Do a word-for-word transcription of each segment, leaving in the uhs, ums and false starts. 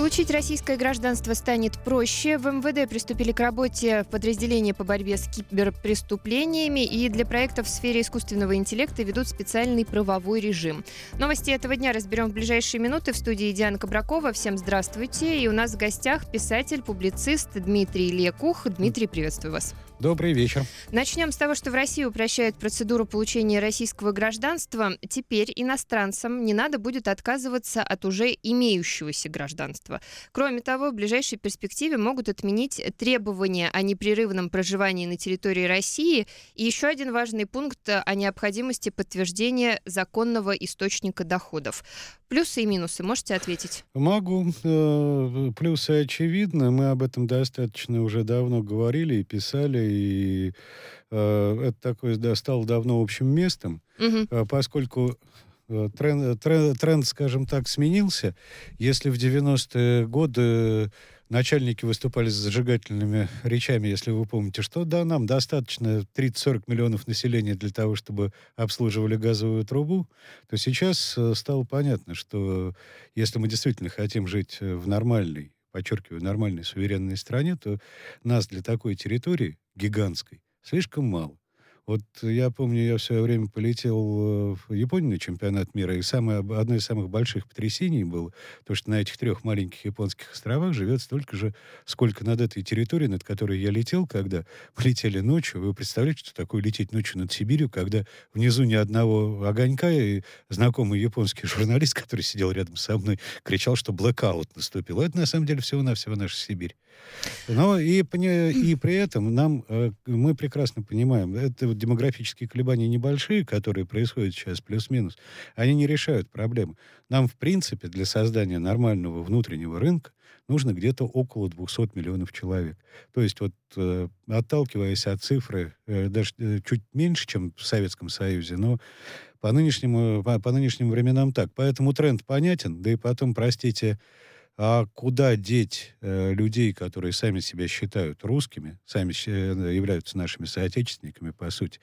Получить российское гражданство станет проще. В эм вэ дэ приступили к работе подразделения по борьбе с киберпреступлениями и для проектов в сфере искусственного интеллекта ведут специальный правовой режим. Новости этого дня разберем в ближайшие минуты. В студии Диана Кабракова. Всем здравствуйте. И у нас в гостях писатель, публицист Дмитрий Лекух. Дмитрий, приветствую вас. Добрый вечер. Начнем с того, что в России упрощают процедуру получения российского гражданства. Теперь иностранцам не надо будет отказываться от уже имеющегося гражданства. Кроме того, в ближайшей перспективе могут отменить требования о непрерывном проживании на территории России. И еще один важный пункт о необходимости подтверждения законного источника доходов. Плюсы и минусы можете ответить? Могу. Плюсы очевидны. Мы об этом достаточно уже давно говорили и писали. И это такое, да, стало давно общим местом, угу. поскольку тренд, тренд, тренд, скажем так, сменился. Если в девяностые годы начальники выступали с зажигательными речами, если вы помните, что да, нам достаточно тридцать-сорок миллионов населения для того, чтобы обслуживали газовую трубу, то сейчас стало понятно, что если мы действительно хотим жить в нормальной, подчеркиваю, нормальной суверенной стране, то нас для такой территории гигантской слишком мало. Вот я помню, я в свое время полетел в Японию на чемпионат мира, и самое, одно из самых больших потрясений было то, что на этих трех маленьких японских островах живет столько же, сколько над этой территорией, над которой я летел, когда мы летели ночью. Вы представляете, что такое лететь ночью над Сибирью, когда внизу ни одного огонька, и знакомый японский журналист, который сидел рядом со мной, кричал, что блэкаут наступил. Это, на самом деле, всего-навсего наша Сибирь. Но и, и при этом нам, мы прекрасно понимаем, это вот демографические колебания небольшие, которые происходят сейчас плюс-минус, они не решают проблемы. Нам, в принципе, для создания нормального внутреннего рынка нужно где-то около двухсот миллионов человек. То есть вот э, отталкиваясь от цифры, э, даже э, чуть меньше, чем в Советском Союзе, но по нынешнему, по, по нынешним временам так. Поэтому тренд понятен, да и потом, простите, а куда деть э, людей, которые сами себя считают русскими, сами э, являются нашими соотечественниками, по сути.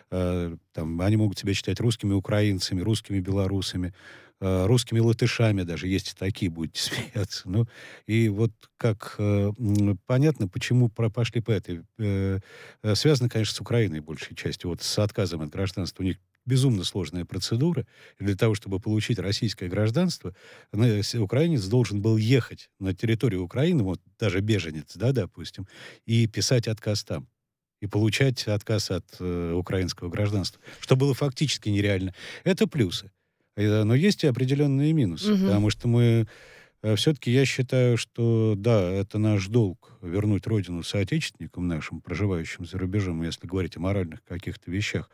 Э, там, они могут себя считать русскими украинцами, русскими белорусами, э, русскими латышами даже, есть и такие, будете смеяться. Ну, и вот как э, понятно, почему про, пошли по этой... Э, э, связано, конечно, с Украиной большей частью, вот с отказом от гражданства. У них безумно сложная процедура. И для того, чтобы получить российское гражданство, украинец должен был ехать на территорию Украины, вот даже беженец, да, допустим, и писать отказ там. И получать отказ от э, украинского гражданства. Что было фактически нереально. Это плюсы. Но есть и определенные минусы. Угу. Потому что мы... Все-таки я считаю, что, да, это наш долг вернуть родину соотечественникам нашим, проживающим за рубежом, если говорить о моральных каких-то вещах.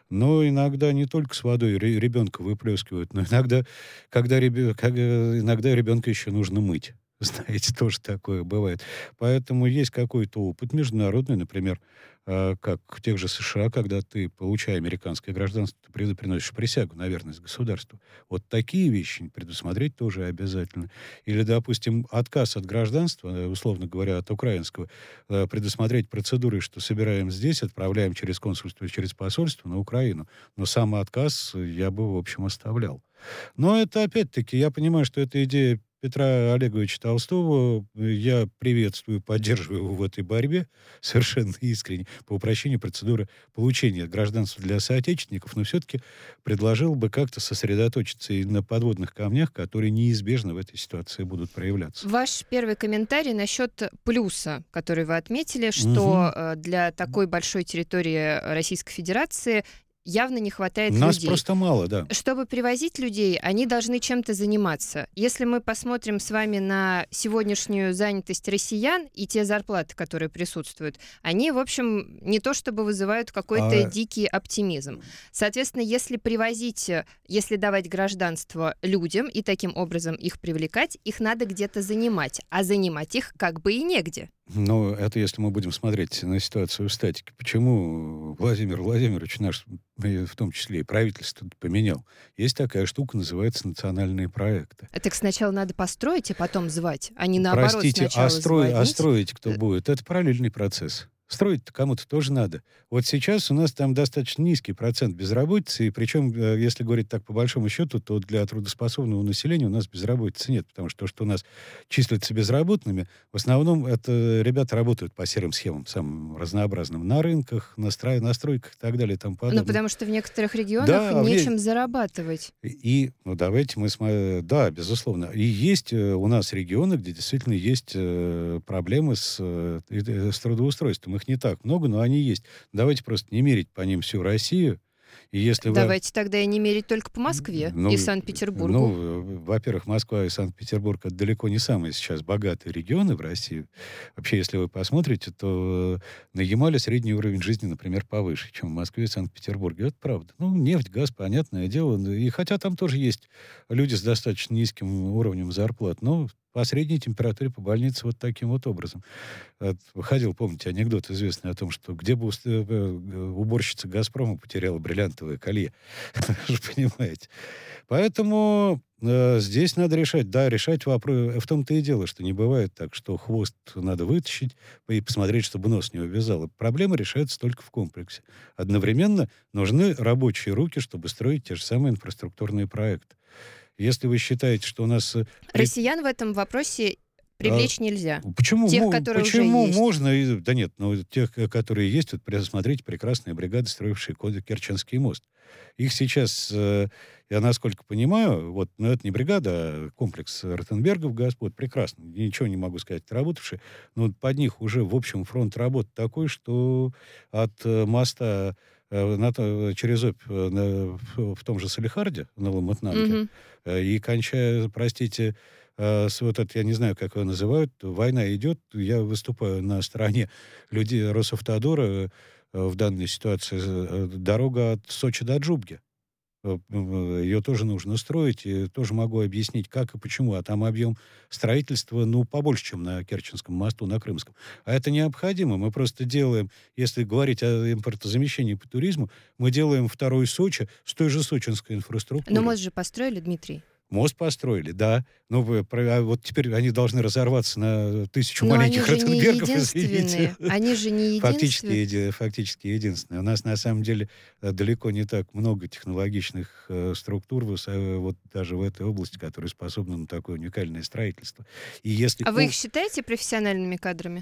Но иногда не только с водой ребенка выплескивают, но иногда, когда ребё... иногда ребенка еще нужно мыть. Знаете, тоже такое бывает. Поэтому есть какой-то опыт международный, например, как в тех же США, когда ты, получая американское гражданство, ты приносишь присягу на верность государству. Вот такие вещи предусмотреть тоже обязательно. Или, допустим, отказ от гражданства, условно говоря, от украинского, предусмотреть процедуры, что собираем здесь, отправляем через консульство, через посольство на Украину. Но сам отказ я бы, в общем, оставлял. Но это, опять-таки, я понимаю, что эта идея Петра Олеговича Толстого, я приветствую, поддерживаю его в этой борьбе совершенно искренне по упрощению процедуры получения гражданства для соотечественников, но все-таки предложил бы как-то сосредоточиться и на подводных камнях, которые неизбежно в этой ситуации будут проявляться. Ваш первый комментарий насчет плюса, который вы отметили, что угу. для такой большой территории Российской Федерации явно не хватает Нас людей. Нас просто мало, да. Чтобы привозить людей, они должны чем-то заниматься. Если мы посмотрим с вами на сегодняшнюю занятость россиян и те зарплаты, которые присутствуют, они, в общем, не то чтобы вызывают какой-то а... дикий оптимизм. Соответственно, если привозить, если давать гражданство людям и таким образом их привлекать, их надо где-то занимать. А занимать их как бы и негде. Ну, это если мы будем смотреть на ситуацию в статике. Почему Владимир Владимирович наш, в том числе и правительство, поменял? Есть такая штука, называется национальные проекты. Так сначала надо построить, и потом звать, а не наоборот. Простите, сначала а, строй, звонить. а строить кто будет? Это параллельный процесс. Строить-то кому-то тоже надо. Вот сейчас у нас там достаточно низкий процент безработицы, и причем, если говорить так по большому счету, то для трудоспособного населения у нас безработицы нет, потому что то, что у нас числятся безработными, в основном это ребята работают по серым схемам, самым разнообразным, на рынках, на, стро... на стройках и так далее и тому подобное. Ну, потому что в некоторых регионах да, нечем в... зарабатывать. И, ну, давайте мы... См... Да, безусловно. И есть у нас регионы, где действительно есть проблемы с, с трудоустройством. Их не так много, но они есть. Давайте просто не мерить по ним всю Россию. И если Давайте вы... тогда и не мерить только по Москве ну, и Санкт-Петербургу. Ну, во-первых, Москва и Санкт-Петербург — это далеко не самые сейчас богатые регионы в России. Вообще, если вы посмотрите, то на Ямале средний уровень жизни, например, повыше, чем в Москве и Санкт-Петербурге. Это правда. Ну, нефть, газ, понятное дело. И хотя там тоже есть люди с достаточно низким уровнем зарплат, но по средней температуре по больнице вот таким вот образом. Выходил, помните, анекдот известный о том, что где бы уборщица «Газпрома» потеряла бриллиантовое колье. Вы же понимаете. Поэтому э, здесь надо решать. Да, решать вопрос. В том-то и дело, что не бывает так, что хвост надо вытащить и посмотреть, чтобы нос не увязал. Проблема решается только в комплексе. Одновременно нужны рабочие руки, чтобы строить те же самые инфраструктурные проекты. Если вы считаете, что у нас... Россиян в этом вопросе привлечь а, нельзя. Почему? Тех, которые почему уже есть. можно? Да нет, ну, тех, которые есть, вот, смотрите, прекрасные бригады, строившие Керченский мост. Их сейчас, э, я насколько понимаю, вот, ну, это не бригада, а комплекс Ротенбергов господ, прекрасно, ничего не могу сказать, работавшие, но под них уже, в общем, фронт работы такой, что от э, моста На, через Обь на, в том же Салихарде, на Ломотнанке, mm-hmm. и кончая, простите, с вот это, я не знаю, как его называют, война идет, я выступаю на стороне людей Росавтодора, в данной ситуации дорога от Сочи до Джубги. Ее тоже нужно строить, и тоже могу объяснить, как и почему. А там объем строительства, ну, побольше, чем на Керченском мосту, на Крымском. А это необходимо. Мы просто делаем, если говорить о импортозамещении по туризму, мы делаем второй Сочи с той же сочинской инфраструктурой. Но мост же построили, Дмитрий. Мост построили, да. Но а вот теперь они должны разорваться на тысячу Но маленьких Ротенбергов, извините. Они же не единственные. Фактически, еди, фактически единственные. У нас, на самом деле, далеко не так много технологичных э, структур, вот даже в этой области, которые способны на такое уникальное строительство. И если а вы их считаете профессиональными кадрами?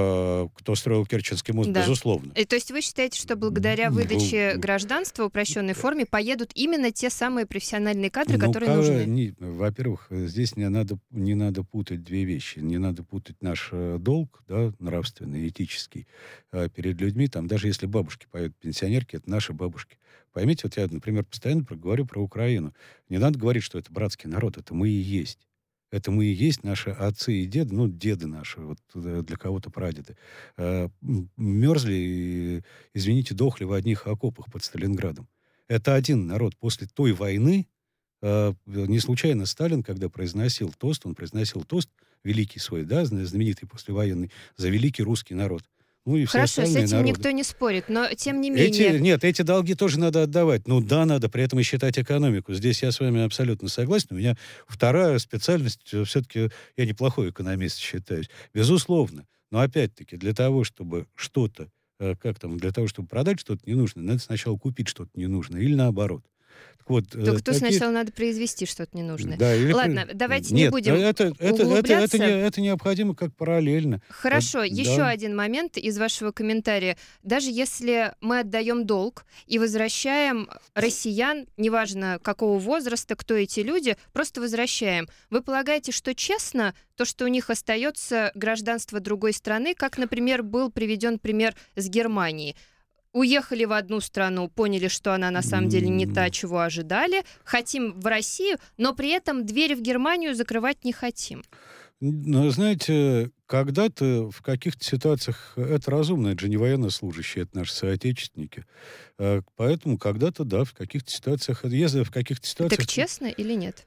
Кто строил Керченский мост, да. Безусловно. И, то есть вы считаете, что благодаря выдаче гражданства в упрощенной форме поедут именно те самые профессиональные кадры, ну, которые нужны? Не, во-первых, здесь не надо, не надо путать две вещи. Не надо путать наш долг, да, нравственный, этический, перед людьми. Там, даже если бабушки поют, пенсионерки, это наши бабушки. Поймите, вот я, например, постоянно говорю про Украину. Не надо говорить, что это братский народ, это мы и есть. Это мы и есть наши отцы и деды, ну, деды наши, вот для кого-то прадеды. Э, мерзли и, извините, дохли в одних окопах под Сталинградом. Это один народ. После той войны, э, не случайно Сталин, когда произносил тост, он произносил тост, великий свой, да, знаменитый послевоенный, за великий русский народ. Ну, и хорошо, с этим народы. Никто не спорит, но тем не менее... Эти, нет, эти долги тоже надо отдавать. Ну да, надо при этом и считать экономику. Здесь я с вами абсолютно согласен. У меня вторая специальность, все-таки я неплохой экономист считаюсь. Безусловно. Но опять-таки для того, чтобы что-то, как там, для того, чтобы продать что-то ненужное, надо сначала купить что-то ненужное. Или наоборот. Так вот, Только то такие... сначала надо произвести что-то ненужное. Да, или... Ладно, давайте Нет, не будем это, это, углубляться. Это, это, не, это необходимо как параллельно. Хорошо, вот, еще да. один момент из вашего комментария. Даже если мы отдаем долг и возвращаем россиян, неважно какого возраста, кто эти люди, просто возвращаем. Вы полагаете, что честно то, что у них остается гражданство другой страны, как, например, был приведен пример с Германией? Уехали в одну страну, поняли, что она на самом деле не та, чего ожидали, хотим в Россию, но при этом двери в Германию закрывать не хотим. Ну, знаете, когда-то в каких-то ситуациях это разумно, это же не военнослужащие, это наши соотечественники. Поэтому когда-то, да, в каких-то ситуациях, если в каких-то ситуациях... Так честно или нет?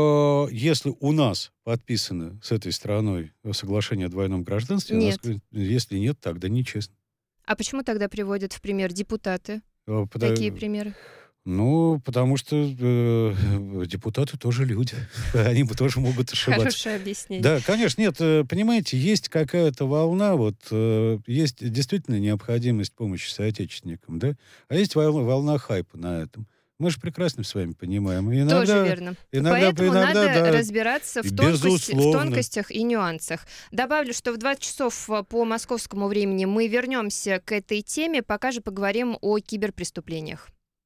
Если у нас подписано с этой страной соглашение о двойном гражданстве, нет. Нас, если нет, тогда нечестно. А почему тогда приводят в пример депутаты Под... такие примеры? Ну, потому что э, депутаты тоже люди. Они бы тоже могут ошибаться. Хорошее объяснение. Да, конечно, нет, э, понимаете, есть какая-то волна, вот, э, есть действительно необходимость помощи соотечественникам, да, а есть волна, волна хайпа на этом. Мы же прекрасно с вами понимаем. И Тоже иногда, верно. иногда, Поэтому иногда, надо да, разбираться в, тонкости, в безусловно. тонкостях и нюансах. Добавлю, что в двадцать часов по московскому времени мы вернемся к этой теме, пока же поговорим о киберпреступлениях.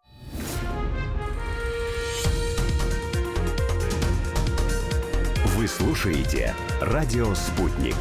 Вы слушаете «Радио Спутник».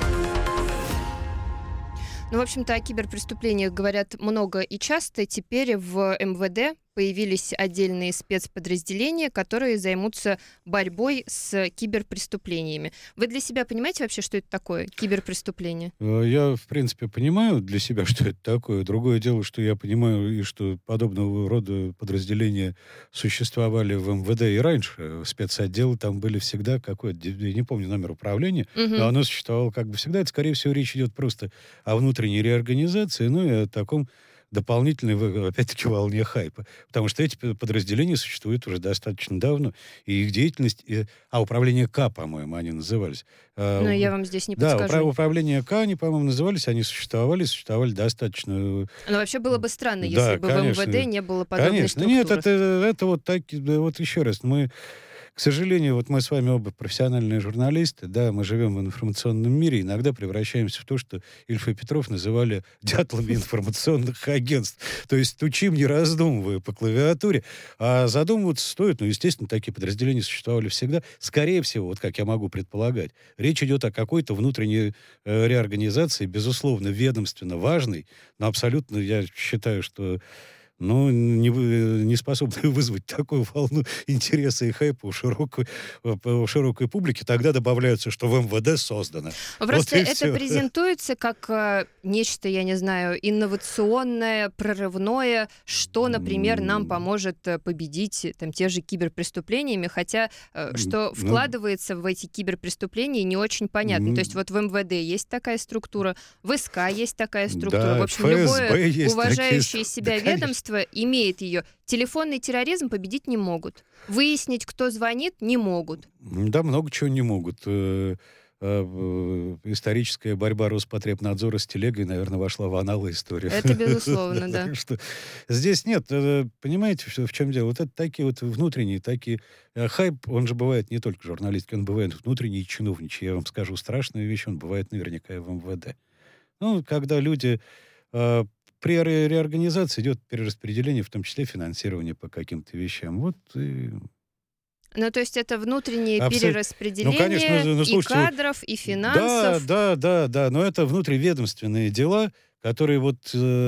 Ну, в общем-то, о киберпреступлениях говорят много и часто. Теперь в эм вэ дэ появились отдельные спецподразделения, которые займутся борьбой с киберпреступлениями. Вы для себя понимаете вообще, что это такое, киберпреступление? Я, в принципе, понимаю для себя, что это такое. Другое дело, что я понимаю, и что подобного рода подразделения существовали в эм вэ дэ и раньше. Спецотделы там были всегда какой-то, я не помню номер управления, Угу. но оно существовало как бы всегда. Это, скорее всего, речь идет просто о внутренней реорганизации, ну и о таком дополнительной, опять-таки, волне хайпа. Потому что эти подразделения существуют уже достаточно давно, и их деятельность... И, а, управление К, по-моему, они назывались. Но я вам здесь не Да, подскажу. упра- управление К, они, по-моему, назывались, они существовали, существовали достаточно... Но вообще было бы странно, если Да, бы конечно. в эм вэ дэ не было подобной Конечно. структуры. Нет, это, это вот так... Вот еще раз, мы... К сожалению, вот мы с вами оба профессиональные журналисты, да, мы живем в информационном мире, иногда превращаемся в то, что Ильф и Петров называли дятлами информационных агентств. То есть стучим, не раздумывая, по клавиатуре. А задумываться стоит, ну, естественно, такие подразделения существовали всегда. Скорее всего, вот как я могу предполагать, речь идет о какой-то внутренней э, реорганизации, безусловно, ведомственно важной, но абсолютно, я считаю, что ну, не, вы- не способны вызвать такую волну интереса и хайпа у широкой, у широкой публики, тогда добавляется, что в эм вэ дэ создано. Просто Вот и это всё. презентуется как э, нечто, я не знаю, инновационное, прорывное, что, например, нам М. поможет э, победить э, там, те же киберпреступлениями, хотя э, М, что ну, вкладывается в эти киберпреступления, не очень понятно. То есть м, вот в эм вэ дэ есть такая структура, в эс ка есть такая структура. В да, общем, любое эф эс бэ есть такие... уважающее струк- Да, себя конечно. ведомство имеет ее. Телефонный терроризм победить не могут. Выяснить, кто звонит, не могут. М, Да, много чего не могут. Э, э, в- Историческая борьба Роспотребнадзора с телегой, наверное, вошла в аналы истории. Это безусловно, да. Так что здесь нет, э, понимаете, что- в чем дело? Вот это такие вот внутренние, такие... э, Хайп, он же бывает не только журналистский, он бывает внутренний и чиновничий. Я вам скажу страшную вещь, он бывает наверняка и в эм вэ дэ. Ну, когда люди... э, При ре- реорганизации идет перераспределение, в том числе финансирование по каким-то вещам. Вот и Ну, то есть это внутреннее абсолютно. Ну, перераспределение конечно, ну, и слушайте, вот кадров, и да, финансов. да, да, да, но это внутриведомственные дела, которые вот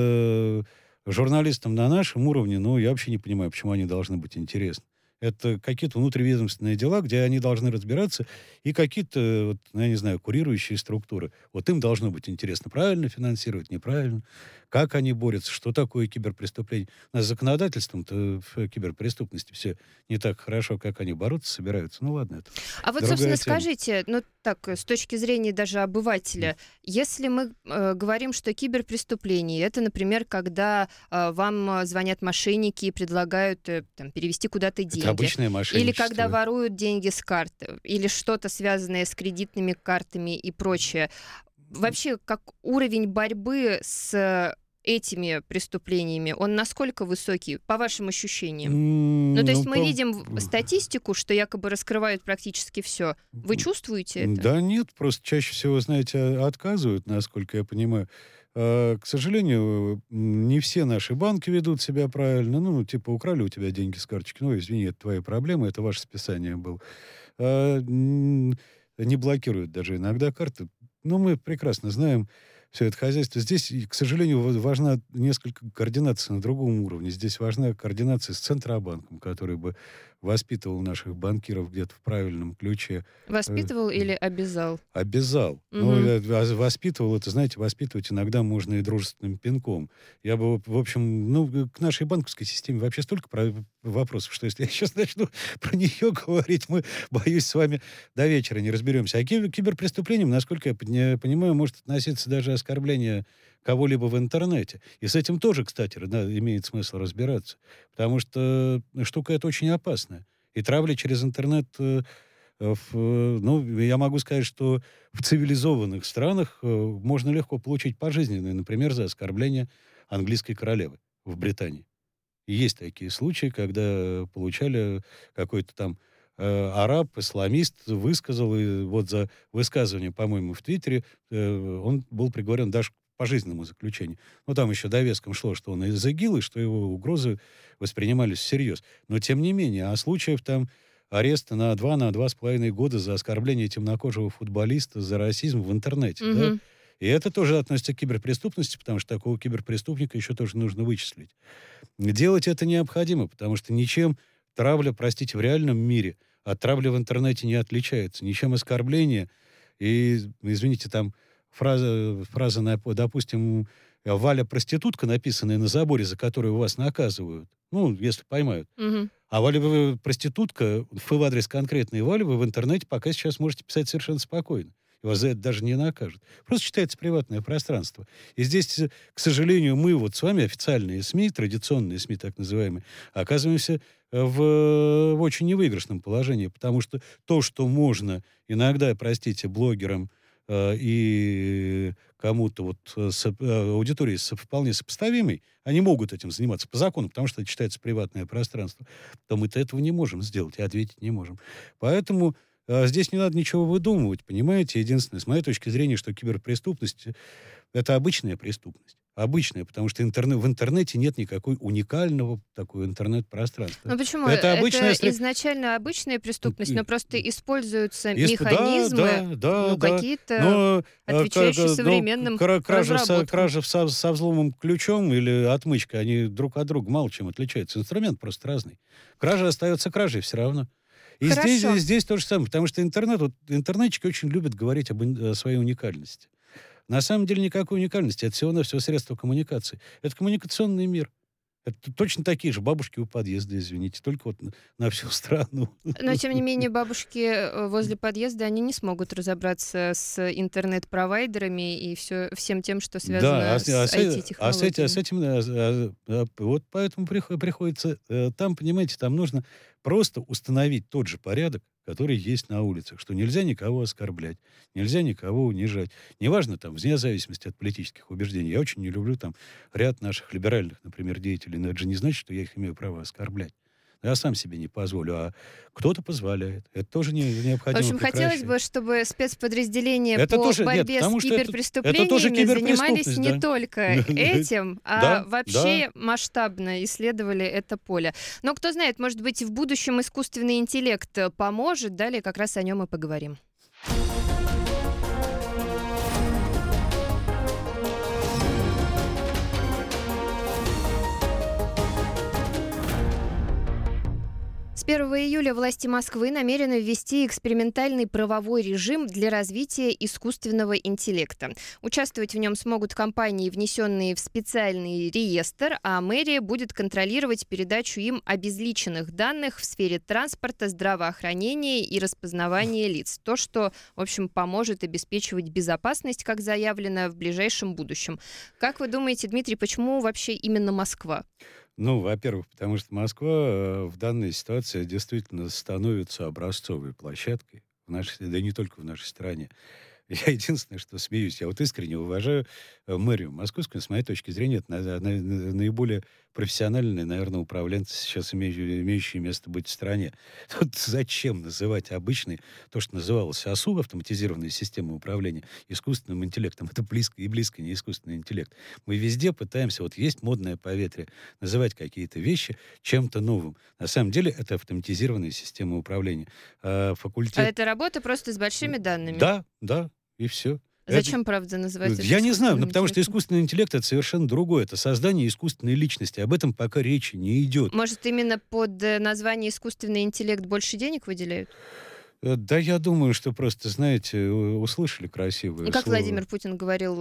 э, журналистам на нашем уровне, ну, я вообще не понимаю, почему они должны быть интересны. Это какие-то внутриведомственные дела, где они должны разбираться, и какие-то, вот, ну, я не знаю, курирующие структуры. Вот им должно быть интересно, правильно финансировать, неправильно, как они борются, что такое киберпреступление. У нас с законодательством-то в киберпреступности все не так хорошо, как они бороться собираются. Ну, ладно, это А вот, другая собственно, тема. скажите, ну так, э, с точки зрения даже обывателя, если мы э, говорим, что киберпреступление, это, например, когда э, вам э, звонят мошенники и предлагают э, там, перевести куда-то Это деньги, обычное или мошенничество. когда воруют деньги с карты, или что-то связанное с кредитными картами и прочее. Вообще, как уровень борьбы с этими преступлениями, он насколько высокий, по вашим ощущениям? М, Ну, то есть ну, мы по- видим в- статистику, что якобы раскрывают практически все. Вы чувствуете это? Да нет, просто чаще всего, знаете, а- отказывают, насколько я понимаю. А, к сожалению, м, не все наши банки ведут себя правильно. Ну, типа, украли у тебя деньги с карточки. Ну, извини, это твои проблемы, это ваше списание было. А, м, не блокируют даже иногда карты. Ну, мы прекрасно знаем все это хозяйство. Здесь, и, к сожалению, ва- важна несколько координация на другом уровне. Здесь важна координация с Центробанком, который бы воспитывал наших банкиров где-то в правильном ключе. Э, Воспитывал или обязал? Обязал. Ну, Мгм. я воз- воспитывал, это, знаете, воспитывать иногда можно и дружественным пинком. Я бы, в общем, ну, к нашей банковской системе вообще столько про- вопросов, что если я сейчас начну про нее говорить, мы, боюсь, с вами до вечера не разберемся. А к киберпреступлениям, насколько я понимаю, может относиться даже оскорбление кого-либо в интернете. И с этим тоже, кстати, да, имеет смысл разбираться. Потому что штука эта очень опасная. И травля через интернет... В, ну, я могу сказать, что в цивилизованных странах можно легко получить пожизненное, например, за оскорбление английской королевы в Британии. И есть такие случаи, когда получали какой-то там э, араб, исламист, высказал, и вот за высказывание, по-моему, в Твиттере э, он был приговорен даже к пожизненному заключению. Ну, там еще довеском шло, что он из ИГИЛ, и что его угрозы воспринимались всерьез. Но, тем не менее, а случаев там ареста на два, на два с половиной года за оскорбление темнокожего футболиста, за расизм в интернете, mm-hmm. да? И это тоже относится к киберпреступности, потому что такого киберпреступника еще тоже нужно вычислить. Делать это необходимо, потому что ничем травля, простите, в реальном мире от травли в интернете не отличается. Ничем оскорбление и, извините, там фраза, фраза допустим, «Валя проститутка», написанная на заборе, за которую вас наказывают, ну, если поймают. Mm-hmm. А Валя проститутка, в адрес конкретной Вали вы в интернете пока сейчас можете писать совершенно спокойно. И вас за это даже не накажут. Просто считается приватное пространство. И здесь, к сожалению, мы вот с вами, официальные СМИ, традиционные СМИ так называемые, оказываемся в, в очень невыигрышном положении. Потому что то, что можно иногда, простите, блогерам э, и кому-то вот с аудиторией с, вполне сопоставимой, они могут этим заниматься по закону, потому что это считается приватное пространство, то мы-то этого не можем сделать и ответить не можем. Поэтому а, здесь не надо ничего выдумывать, понимаете? Единственное, с моей точки зрения, что киберпреступность — это обычная преступность. Обычная, потому что интернет, в интернете нет никакой уникального такого интернет-пространства. Ну почему? Это, обычная... это изначально обычная преступность, но просто используются Есть... механизмы, да, да, ну, да, какие-то, но, отвечающие но, современным кра- кража, разработкам. Кража со, со взломом ключом или отмычкой, они друг от друга мало чем отличаются. Инструмент просто разный. Кража остается кражей все равно. И здесь, здесь то же самое, потому что интернет, вот, интернетчики очень любят говорить об, о своей уникальности. На самом деле никакой уникальности. Это всего-навсего средство коммуникации. Это коммуникационный мир. Это точно такие же бабушки у подъезда, извините, только вот на, на всю страну. Но, тем не менее, бабушки возле подъезда, они не смогут разобраться с интернет-провайдерами и все, всем тем, что связано да, а, с а, ай ти-технологиями. А с, а с этим, а, а, а, вот поэтому приходится, там, понимаете, там нужно просто установить тот же порядок, который есть на улицах, что нельзя никого оскорблять, нельзя никого унижать. Неважно, там, вне зависимости от политических убеждений. Я очень не люблю там ряд наших либеральных, например, деятелей, но это же не значит, что я их имею право оскорблять. Я сам себе не позволю, а кто-то позволяет. Это тоже не, необходимо. В общем, хотелось бы, чтобы спецподразделения это по тоже, борьбе нет, с киберпреступлениями это, это занимались не да. только этим, а да, вообще да. масштабно исследовали это поле. Но кто знает, может быть, в будущем искусственный интеллект поможет. Далее как раз о нем и поговорим. С первого июля власти Москвы намерены ввести экспериментальный правовой режим для развития искусственного интеллекта. Участвовать в нем смогут компании, внесенные в специальный реестр, а мэрия будет контролировать передачу им обезличенных данных в сфере транспорта, здравоохранения и распознавания лиц. То, что, в общем, поможет обеспечивать безопасность, как заявлено, в ближайшем будущем. Как вы думаете, Дмитрий, почему вообще именно Москва? Ну, во-первых, потому что Москва э, в данной ситуации действительно становится образцовой площадкой, в нашей, да и не только в нашей стране. Я единственное, что смеюсь, я вот искренне уважаю э, мэрию московскую, с моей точки зрения, это на, на, на, наиболее профессиональные, наверное, управленцы, сейчас имеющие, имеющие место быть в стране. Тут зачем называть обычный, то, что называлось ОСУ, автоматизированная система управления, искусственным интеллектом? Это близко и близко не искусственный интеллект. Мы везде пытаемся, вот есть модное поветрие, называть какие-то вещи чем-то новым. На самом деле это автоматизированная система управления. А, факультет... а это работа просто с большими данными? Да, да. И все. Зачем, это... правда, называть это? Я не знаю, но потому что искусственный интеллект — это совершенно другое. Это создание искусственной личности. Об этом пока речи не идет. Может, именно под название искусственный интеллект больше денег выделяют? Да, я думаю, что просто, знаете, услышали красивое И как слово. Владимир Путин говорил,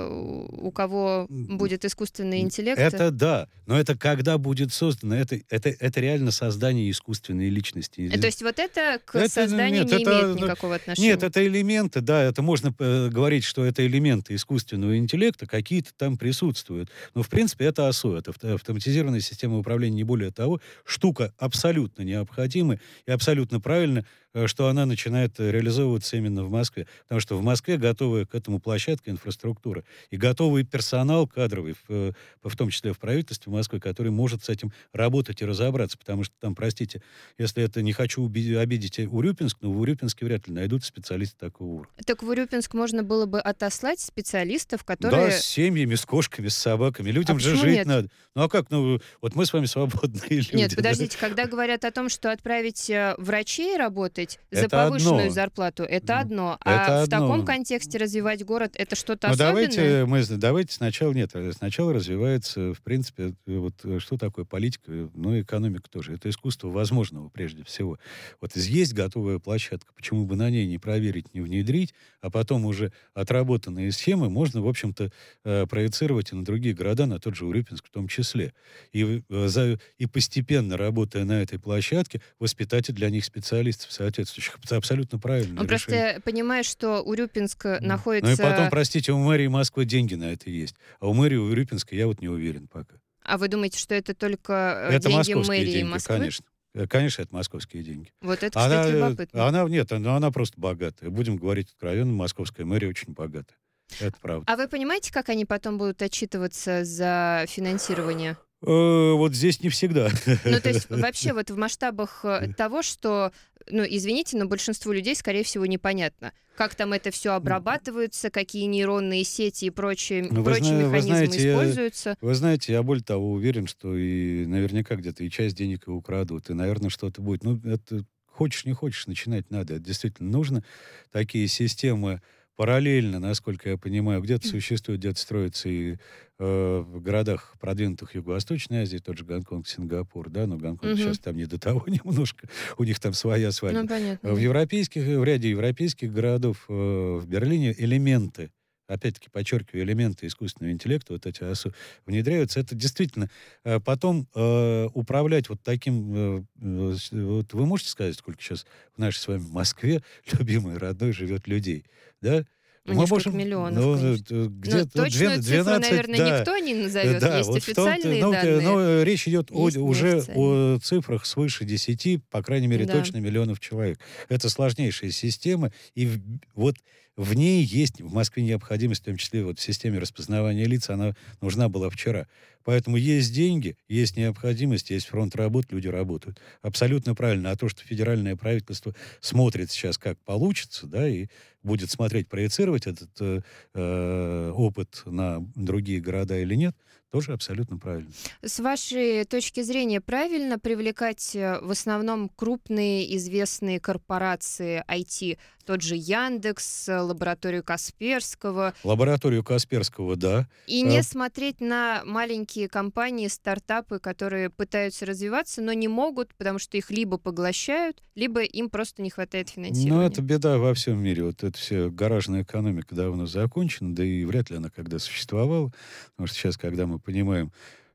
у кого будет искусственный интеллект... Это да, но это когда будет создано, это, это, это реально создание искусственной личности. То есть вот это к это, созданию нет, не это, имеет никакого отношения? Нет, это элементы, да, это можно э, говорить, что это элементы искусственного интеллекта, какие-то там присутствуют. Но, в принципе, это ОСО, это автоматизированная система управления, не более того. Штука абсолютно необходима и абсолютно правильно, что она начинает реализовываться именно в Москве. Потому что в Москве готовая к этому площадка, инфраструктура. И готовый персонал кадровый, в, в том числе в правительстве Москвы, который может с этим работать и разобраться. Потому что там, простите, если это не хочу уби- обидеть Урюпинск, но в Урюпинске вряд ли найдут специалисты такого уровня. Так в Урюпинск можно было бы отослать специалистов, которые... Да, с семьями, с кошками, с собаками. Людям а же жить нет? надо. Ну а как? Ну вот мы с вами свободные люди. Нет, подождите, да? когда говорят о том, что отправить врачей работать за это повышенную одно. зарплату, это одно. Это а одно. в таком контексте развивать город, это что-то ну, особенное? давайте, мы, давайте сначала, нет, сначала развивается, в принципе, вот что такое политика, ну, экономика тоже. Это искусство возможного, прежде всего. Вот есть готовая площадка, почему бы на ней не проверить, не внедрить, а потом уже отработанные схемы можно, в общем-то, проецировать и на другие города, на тот же Урюпинск в том числе. И, за, и постепенно, работая на этой площадке, воспитать для них специалистов соответствующих. Это абсолютно правильно. Он просто понимает, что Урюпинск mm. находится... Ну и потом, простите, у мэрии Москвы деньги на это есть. А у мэрии Урюпинска я вот не уверен пока. А вы думаете, что это только это деньги мэрии деньги, Москвы? Конечно. Конечно, это московские деньги. Вот это, кстати, она, любопытно. Она, нет, она, она просто богатая. Будем говорить откровенно, московская мэрия очень богатая. Это правда. А вы понимаете, как они потом будут отчитываться за финансирование? Вот здесь не всегда. Ну, то есть вообще вот в масштабах того, что, ну, извините, но большинству людей, скорее всего, непонятно, как там это все обрабатывается, какие нейронные сети и прочие, ну, прочие зна- механизмы знаете, используются. Я, вы знаете, я более того уверен, что и наверняка где-то и часть денег и украдут, и, наверное, что-то будет. Ну, это хочешь, не хочешь, начинать надо. Это действительно нужно. Такие системы параллельно, насколько я понимаю, где-то существуют, где-то строятся и э, в городах, продвинутых Юго-Восточной Азии, тот же Гонконг, Сингапур, да, но Гонконг Мгм. сейчас там не до того немножко, у них там своя свадьба. Ну, понятно. В европейских, в ряде европейских городов, э, в Берлине элементы, опять-таки подчеркиваю, элементы искусственного интеллекта, вот эти осу, внедряются. Это действительно э, потом э, управлять вот таким... э, э, с- вот вы можете сказать, сколько сейчас в нашей с вами Москве, любимой, родной, живет людей? Да? Ну, несколько миллионов, ну, конечно. э, где-то, Ну, точную две- цифру, двенадцать, наверное, да. никто не назовет. Да, Есть вот в том-то- официальные ну, данные. но речь идет о- есть уже неофициальные. о цифрах свыше десяти, по крайней мере, Да. точно миллионов человек. Это сложнейшая система, и в- вот в ней есть в Москве необходимость, в том числе вот в системе распознавания лиц, она нужна была вчера. Поэтому есть деньги, есть необходимость, есть фронт работ, люди работают. Абсолютно правильно. А то, что федеральное правительство смотрит сейчас, как получится, да, и будет смотреть, проецировать этот э, э, опыт на другие города или нет, тоже абсолютно правильно. С вашей точки зрения, правильно привлекать э, в основном крупные известные корпорации ай ти, тот же Яндекс, э, лабораторию Касперского, Лабораторию Касперского, да. и А- не смотреть на маленькие компании, стартапы, которые пытаются развиваться, но не могут, потому что их либо поглощают, либо им просто не хватает финансирования? Ну, это беда во всем мире. Вот эта вся гаражная экономика давно закончена, да и вряд ли она когда существовала. Потому что сейчас, когда мы понимаем,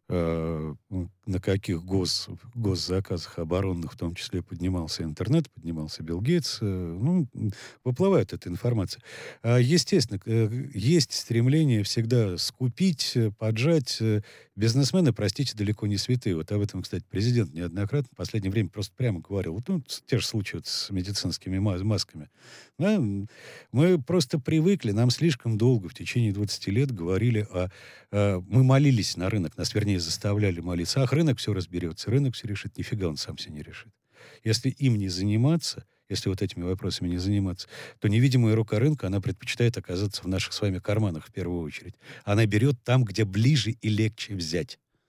э, ну, на каких гос, госзаказах оборонных, в том числе, поднимался интернет, поднимался Билл Гейтс, э, ну, выплывает эта информация. А, естественно, э, есть стремление всегда скупить, э, поджать. э, Бизнесмены, простите, далеко не святые. Вот об этом, кстати, президент неоднократно в последнее время просто прямо говорил. Вот, ну, с- те же случаи вот с медицинскими ма- масками. Да, м, мы просто привыкли, нам слишком долго, в течение двадцати лет, говорили о... э, мы молились на рынок, нас, вернее, заставляли молиться. Ах, рынок все разберется, рынок все решит. Нифига он сам все не решит. Если им не заниматься, если вот этими вопросами не заниматься, то невидимая рука рынка, она предпочитает оказаться в наших с вами карманах в первую очередь. Она берет там, где ближе и легче взять.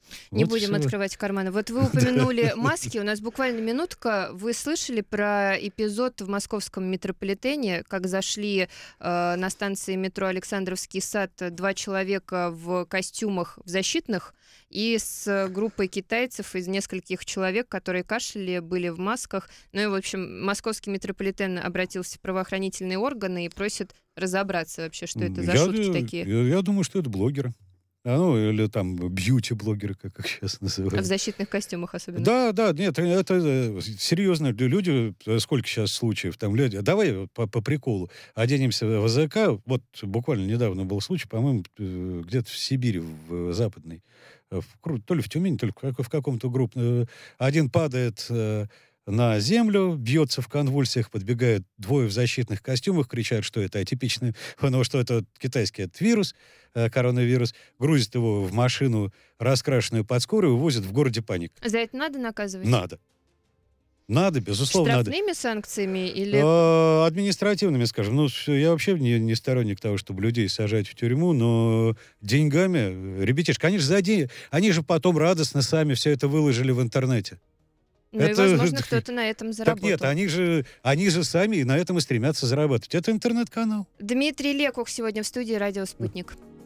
Не Вот будем всё. открывать карманы. Вот вы упомянули маски. У нас буквально минутка. Вы слышали про эпизод в московском метрополитене, как зашли э, на станции метро Александровский сад два человека в костюмах в защитных и с группой китайцев из нескольких человек, которые кашляли, были в масках. Ну и, в общем, московский метрополитен обратился в правоохранительные органы и просит разобраться вообще, что это за Я, шутки э, такие. Я, я думаю, что это блогеры. А, ну, или там бьюти-блогеры, как их сейчас А в называют. защитных костюмах особенно. Да, да, нет, это э, серьезно. Люди, э, сколько сейчас случаев, там люди, давай вот по, по приколу оденемся в АЗК. Вот буквально недавно был случай, по-моему, э, где-то в Сибири, в Западной, э, в Кру- то ли в Тюмени, то ли в, как- в каком-то группе. Один падает э, на землю, бьется в конвульсиях, подбегают двое в защитных костюмах, кричат, что это атипичный, потому что это китайский этот вирус, э, коронавирус, грузят его в машину, раскрашенную под скорую, увозят в городе паник. За это надо наказывать? Надо. Надо, безусловно, надо. Штрафными санкциями или... А, административными, скажем. Ну, с- я вообще не, не сторонник того, чтобы людей сажать в тюрьму, но деньгами, ребятишки, они же за день, они же потом радостно сами все это выложили в интернете. Ну и, это- возможно, кто-то на этом Так заработал. нет, они же, они же сами на этом и стремятся зарабатывать. Это интернет-канал. Дмитрий Лекух сегодня в студии «Радио Спутник».